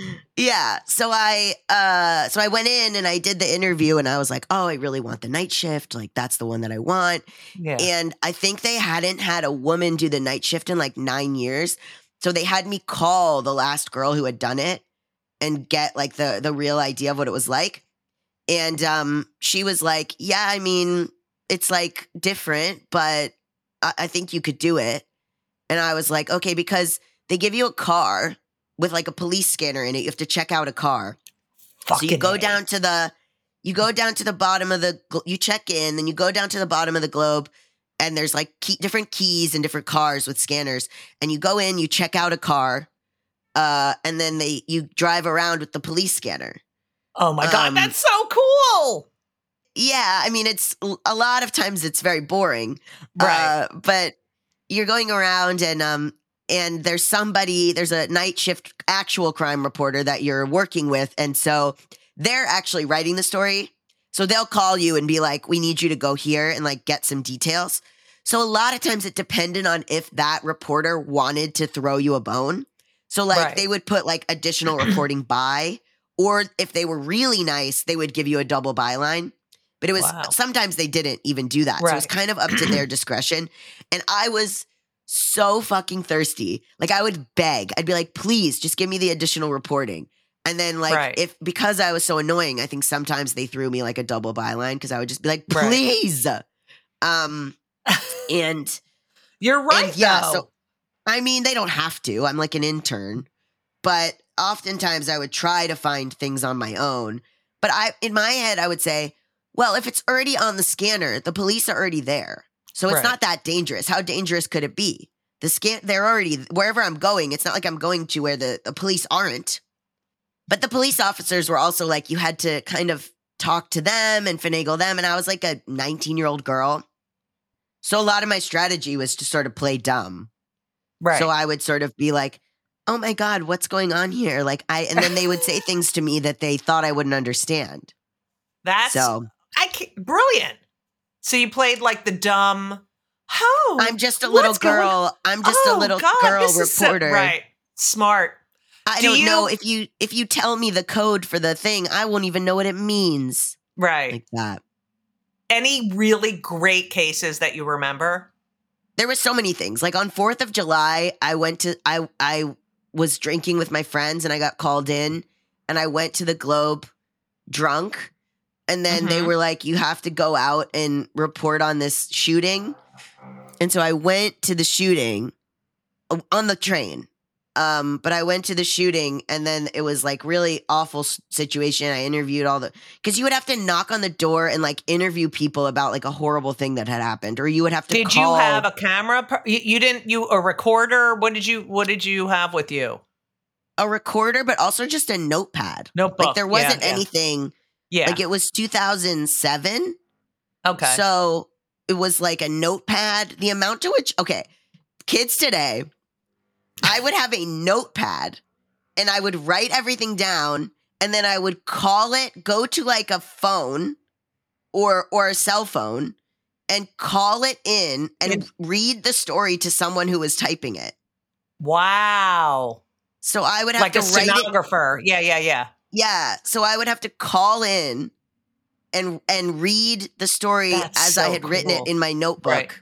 Yeah. So I uh so I went in and I did the interview and I was like, oh, I really want the night shift. Like that's the one that I want. Yeah. And I think they hadn't had a woman do the night shift in like nine years. So they had me call the last girl who had done it and get like the the real idea of what it was like. And um she was like, yeah, I mean, it's like different, but I, I think you could do it. And I was like, okay, because they give you a car with like a police scanner in it. You have to check out a car. Fucking so you go A. down to the, you go down to the bottom of the, you check in, then you go down to the bottom of the Globe and there's like key, different keys and different cars with scanners. And you go in, you check out a car, uh, and then they, you drive around with the police scanner. Oh my God, Um, that's so cool. Yeah. I mean, it's a lot of times it's very boring. Right. Uh, but you're going around and, um, and there's somebody, there's a night shift actual crime reporter that you're working with. And so they're actually writing the story. So they'll call you and be like, we need you to go here and like get some details. So a lot of times it depended on if that reporter wanted to throw you a bone. So like Right. they would put like additional reporting by, or if they were really nice, they would give you a double byline. But it was Wow. sometimes they didn't even do that. So it was Right. kind of up to their discretion. And I was so fucking thirsty. Like I would beg. I'd be like, please just give me the additional reporting. And then like Right. if because I was so annoying, I think sometimes they threw me like a double byline because I would just be like, Right. please. Um and You're right, and yeah, though. so I mean they don't have to. I'm like an intern. But oftentimes I would try to find things on my own. But I in my head I would say, well, if it's already on the scanner, the police are already there. So it's Right. not that dangerous. How dangerous could it be? The scan they're already wherever I'm going. It's not like I'm going to where the, the police aren't. But the police officers were also like, you had to kind of talk to them and finagle them. And I was like a nineteen-year-old girl. So a lot of my strategy was to sort of play dumb. right. So I would sort of be like, oh my God, what's going on here? Like I and then they would say things to me that they thought I wouldn't understand. That's So I can't, brilliant. So you played like the dumb. Oh, I'm just a what's little going- girl. I'm just oh, a little God, girl this is so- reporter. right. Smart. I Do don't you- know if you if you tell me the code for the thing, I won't even know what it means. Right. Like that. Any really great cases that you remember? There were so many things. Like on fourth of July, I went to I I was drinking with my friends and I got called in and I went to the Globe drunk. And then they Mhm. were like, you have to go out and report on this shooting. And so I went to the shooting uh, on the train. Um, but I went to the shooting and then it was like really awful s- situation. I interviewed all the, cause you would have to knock on the door and like interview people about like a horrible thing that had happened, or you would have to Did call. you have a camera? per- You, you didn't. You a recorder? What did you? What did you have with you? a recorder, but also just a notepad. Notebook. Like there wasn't Yeah, yeah. anything, Yeah. like it was two thousand seven. okay. So it was like a notepad, the amount to which, okay, kids today, I would have a notepad and I would write everything down and then I would call it, go to like a phone or or a cell phone and call it in and In- read the story to someone who was typing it. Wow. So I would have Like to a write it. stenographer. Yeah, yeah, yeah. Yeah. So I would have to call in and and read the story That's as I so had written it cool. in my notebook Right.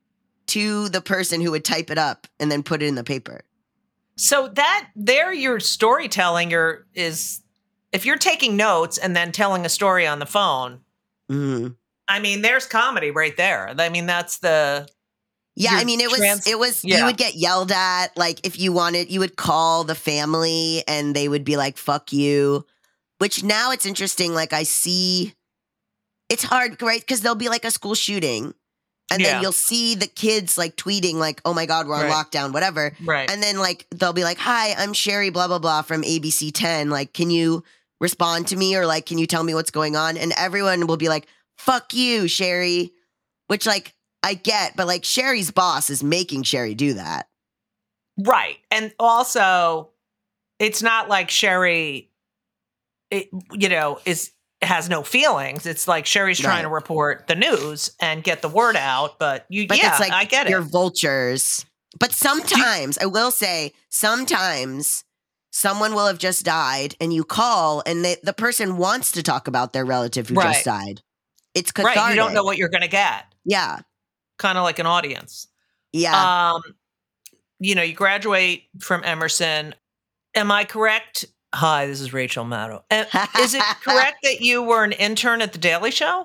to the person who would type it up and then put it in the paper. So that there, your storytelling, your is if you're taking notes and then telling a story on the phone. Mhm. I mean, there's comedy right there. I mean, that's the Yeah, Your I mean, it was trans- it was yeah. you would get yelled at. Like if you wanted, you would call the family and they would be like, "Fuck you." Which now it's interesting. Like I see, it's hard, right? Because there'll be like a school shooting, and Yeah. then you'll see the kids like tweeting, like, "Oh my god, we're on Right. lockdown," whatever. right. And then like they'll be like, "Hi, I'm Sherry, blah blah blah from A B C ten. Like, can you respond to me or like, can you tell me what's going on?" And everyone will be like, "Fuck you, Sherry," which like I get, but like Sherry's boss is making Sherry do that. Right. And also, it's not like Sherry, it, you know, is has no feelings. It's like Sherry's trying Right. to report the news and get the word out. But you, But yeah, it's like I get you're it. vultures. But sometimes, I will say, sometimes someone will have just died and you call and they, the person wants to talk about their relative who Right. just died. It's cathartic. Right. You don't know what you're going to get. Yeah. Kind of like an audience. Yeah. Um, you know, you graduate from Emerson. Am I correct? Hi, this is Rachel Maddow. Uh, is it correct that you were an intern at The Daily Show?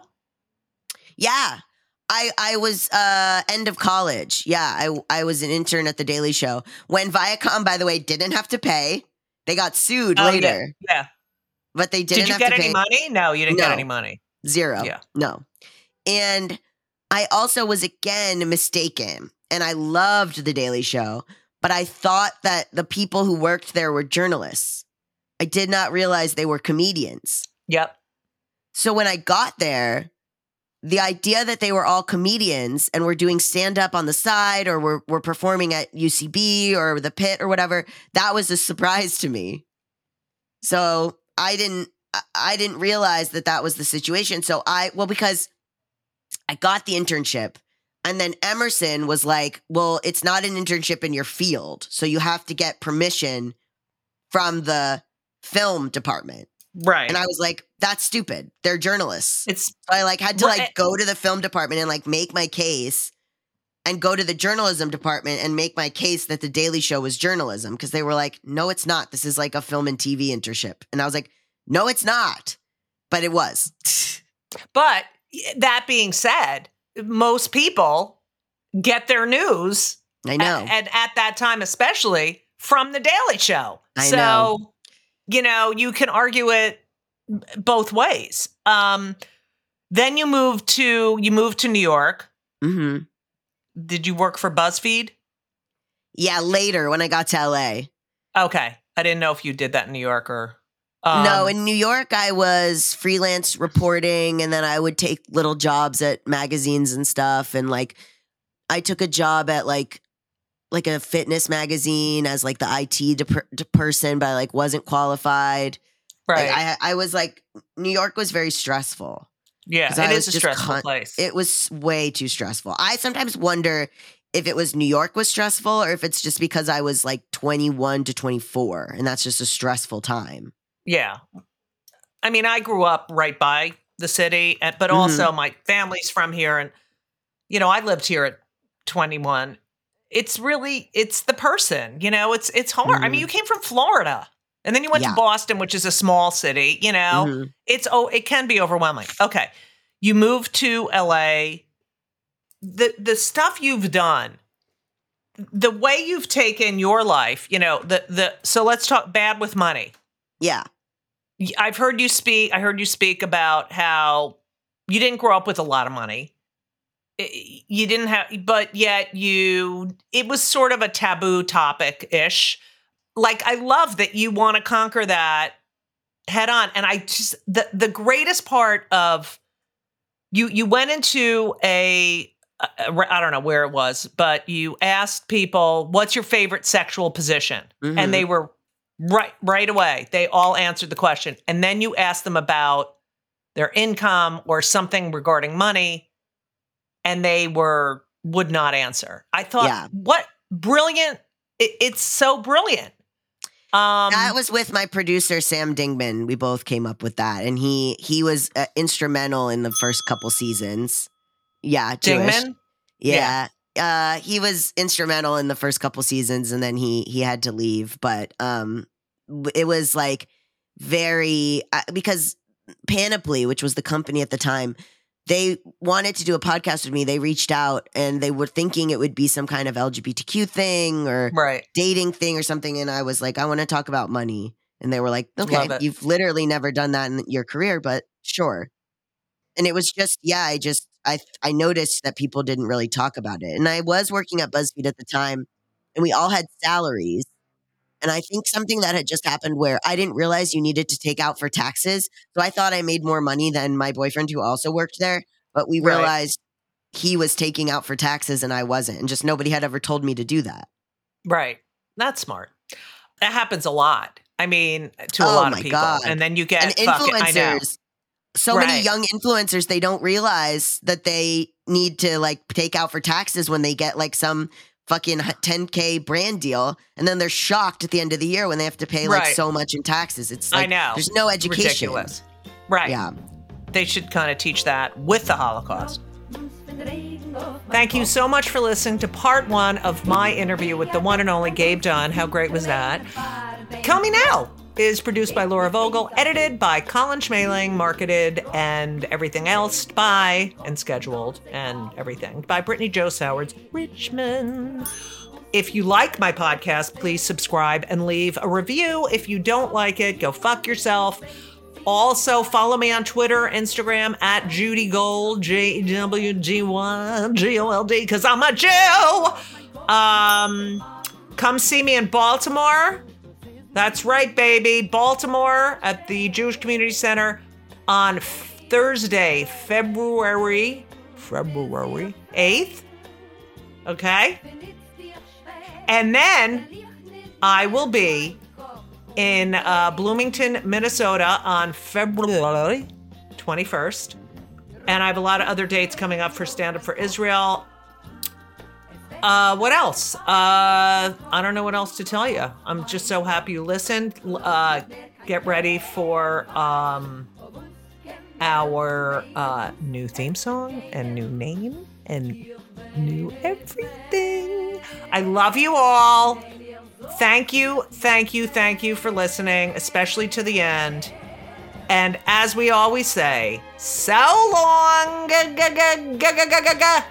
Yeah. I, I was uh, end of college. Yeah, I I was an intern at The Daily Show. When Viacom, by the way, didn't have to pay. They got sued Oh, yeah. later, Yeah. but they didn't Did you have get to any pay. money? No, you didn't get No. any money. Zero. Yeah. No. And I also was again mistaken. And I loved The Daily Show, but I thought that the people who worked there were journalists. I did not realize they were comedians. Yep. So when I got there, the idea that they were all comedians and were doing stand up on the side or were, were performing at U C B or the Pit or whatever, that was a surprise to me. So I didn't I- I didn't realize that that was the situation. So I well because I got the internship and then Emerson was like, "Well, it's not an internship in your field, so you have to get permission from the film department." Right. And I was like, "That's stupid. They're journalists." it's So I like had to Right. like go to the film department and like make my case and go to the journalism department and make my case that The Daily Show was journalism because they were like, "No, it's not. This is like a film and T V internship." And I was like, "No, it's not." But it was. but that being said, most people get their news I know. a- and at that time especially from The Daily Show. I so, know. you know, you can argue it both ways. Um then you moved to you moved to New York. hmm Did you work for BuzzFeed? Yeah, later when I got to L A. Okay. I didn't know if you did that in New York or um, No, in New York, I was freelance reporting, and then I would take little jobs at magazines and stuff. And like, I took a job at like, like a fitness magazine as like the I T de- de- person, but I like wasn't qualified. right. Like, I I was like, New York was very stressful. yeah, 'cause it I is was a just stressful con- place. It was way too stressful. I sometimes wonder if it was New York was stressful or if it's just because I was like twenty-one to twenty-four and that's just a stressful time. Yeah. I mean, I grew up right by the city, but mm-hmm. also my family's from here. And, you know, I lived here at twenty-one. It's really, it's the person, you know, it's, it's hard. Mm-hmm. I mean, you came from Florida and then you went yeah. to Boston, which is a small city, you know, mm-hmm. it's, oh, it can be overwhelming. Okay. You moved to L A. The, the stuff you've done, the way you've taken your life, you know, the, the, so let's talk Bad with Money. Yeah. I've heard you speak, I heard you speak about how you didn't grow up with a lot of money. You didn't have, but yet you, it was sort of a taboo topic-ish. Like, I love that you want to conquer that head on. And I just, the, the greatest part of, you, you went into a, I don't know where it was, but you asked people, what's your favorite sexual position? Mm-hmm. And they were right, right away. They all answered the question. And then you asked them about their income or something regarding money. And they were, would not answer. I thought, yeah. what brilliant. It, it's so brilliant. Um, that was with my producer, Sam Dingman. We both came up with that. And he, he was uh, instrumental in the first couple seasons. Yeah, Jewish. Dingman? Yeah. yeah. Uh, he was instrumental in the first couple seasons and then he he had to leave. But um, it was like very, uh, because Panoply, which was the company at the time, they wanted to do a podcast with me. They reached out and they were thinking it would be some kind of L G B T Q thing or right. dating thing or something. And I was like, I want to talk about money. And they were like, okay, you've literally never done that in your career, but sure. And it was just, yeah, I just, I I noticed that people didn't really talk about it. And I was working at BuzzFeed at the time, and we all had salaries. And I think something that had just happened where I didn't realize you needed to take out for taxes. So I thought I made more money than my boyfriend who also worked there. But we Right. realized he was taking out for taxes and I wasn't. And just nobody had ever told me to do that. Right. That's smart. That happens a lot. I mean, to a Oh lot my of people. God. And then you get And fuck it, I know. influencers, so Right. many young influencers, they don't realize that they need to like take out for taxes when they get like some fucking ten K brand deal. And then they're shocked at the end of the year when they have to pay like Right. so much in taxes. It's like, I know. there's no education. Ridiculous. Right. Yeah. They should kind of teach that with the Holocaust. Thank you so much for listening to part one of my interview with the one and only Gabe Dunn. How great was that? Kill Me Now is produced by Laura Vogel, edited by Colin Schmaling, marketed and everything else by, and scheduled and everything, by Brittany Jo Sowards Richmond. If you like my podcast, please subscribe and leave a review. If you don't like it, go fuck yourself. Also, follow me on Twitter, Instagram, at Judy Gold, J W G Y G O L D, because I'm a Jew. Um, come see me in Baltimore. That's right, baby. Baltimore at the Jewish Community Center on Thursday, February, February eighth. Okay? And then I will be in uh, Bloomington, Minnesota on February twenty-first. And I have a lot of other dates coming up for Stand Up for Israel. Uh, what else? Uh, I don't know what else to tell you. I'm just so happy you listened. Uh, get ready for um, our uh, new theme song and new name and new everything. I love you all. Thank you, thank you, thank you for listening, especially to the end. And as we always say, so long. Ga, ga, ga, ga, ga, ga, ga.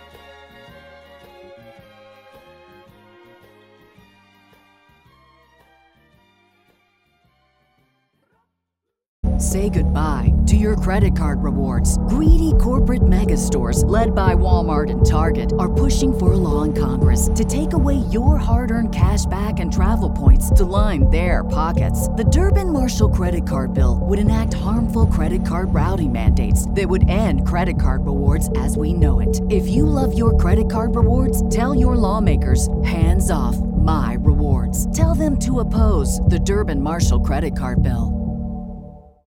Say goodbye to your credit card rewards. Greedy corporate mega stores, led by Walmart and Target, are pushing for a law in Congress to take away your hard-earned cash back and travel points to line their pockets. The Durbin-Marshall credit card bill would enact harmful credit card routing mandates that would end credit card rewards as we know it. If you love your credit card rewards, tell your lawmakers, hands off my rewards. Tell them to oppose the Durbin-Marshall credit card bill.